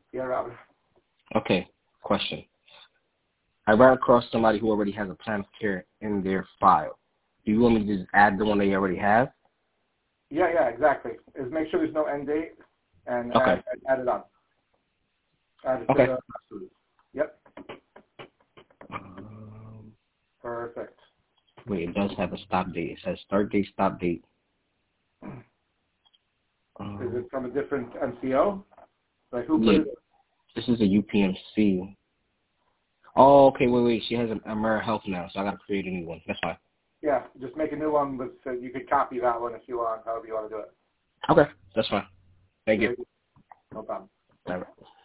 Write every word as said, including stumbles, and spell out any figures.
Yeah, Robert. Okay, question. I ran across somebody who already has a plan of care in their file. Do you want me to just add the one they already have? Yeah, yeah, exactly. Is make sure there's no end date and Okay. add, add it on. Add it Okay. to the Yep. Um, Perfect. wait, it does have a stop date. It says start date, stop date. Is Um, it from a different M C O? Like who yeah, put it? this is a U P M C. Oh, okay, wait, wait. She has an Amera Health now, so I got to create a new one. That's fine. Yeah, just make a new one with, so you could copy that one if you want, however you want to do it. Okay, that's fine. Thank you. No problem. All right.